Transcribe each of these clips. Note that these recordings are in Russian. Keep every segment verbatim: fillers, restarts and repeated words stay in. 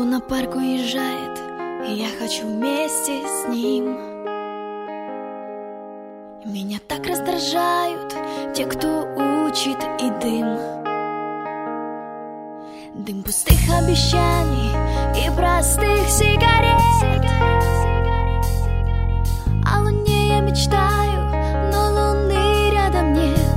Лунопарк уезжает, и я хочу вместе с ним. Меня так раздражают те, кто учит, и дым. Дым пустых обещаний и простых сигарет. О луне я мечтаю, но луны рядом нет.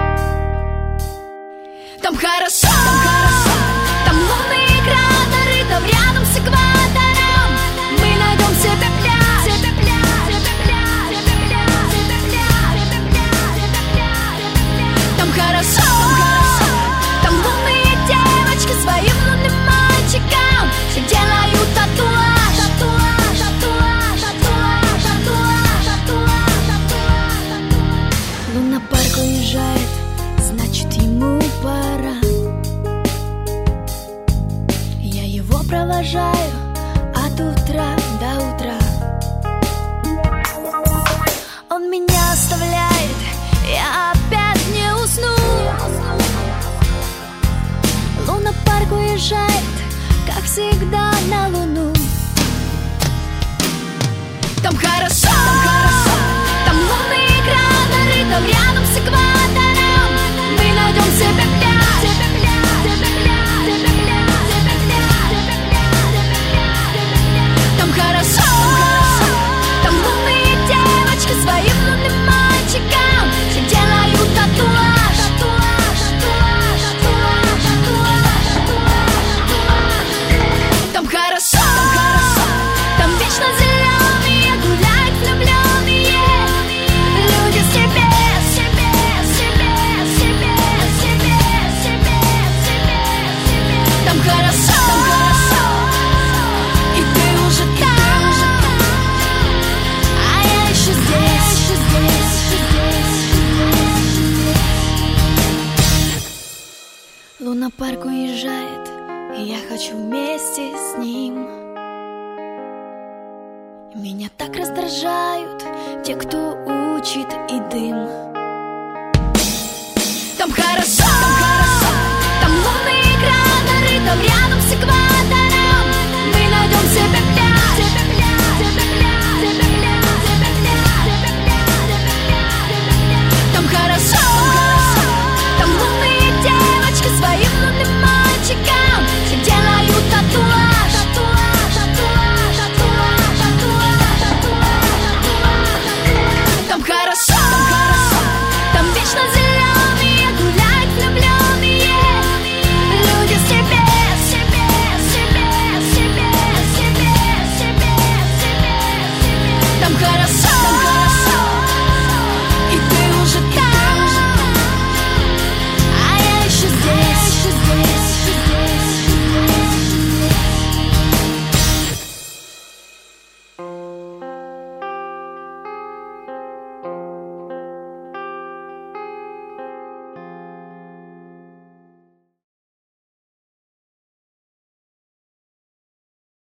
Там хорошо, там хорошо, там лунные кратеры, там рядом с экватором мы найдем себе пляж, себе пляж, себе пляж, себе пляж, себе пляж, себе пляж, себе пляж. Там хорошо, там хорошо, там лунные девочки своим лунным мальчикам делают татуаж, татуаж, татуаж, татуаж, татуаж, татуаж, татуаж. Лунопарк уезжает, значит ему пора. Я его провожаю от утра до утра. Он меня оставляет, я опять не усну. Лунопарк уезжает, как всегда, на луну. Там хорошо, там хорошо, там лунные кратеры, там рядом с экватором мы найдем себе пляж, себе пляж, себе пляж, себе пляж, себе пляж, себе пляж, себе пляж. Там хорошо, там хорошо, там лунные девочки своим лунным мальчикам делают татуаж, татуаж, татуаж, татуаж, татуаж, татуаж. Там хорошо, там хорошо, там вечно зеленые гуляют влюбленные люди себе, себе, себе, себе, себе, себе, себе, себе. Там хорошо, там хорошо, и ты уже там, а я еще здесь, еще здесь, еще здесь, еще здесь. Лунопарк уезжает, и я хочу вместе с ним. Меня так раздражают те, кто учит, и дым. Там хорошо, там хорошо, там лунные кратеры, там рядом с экватором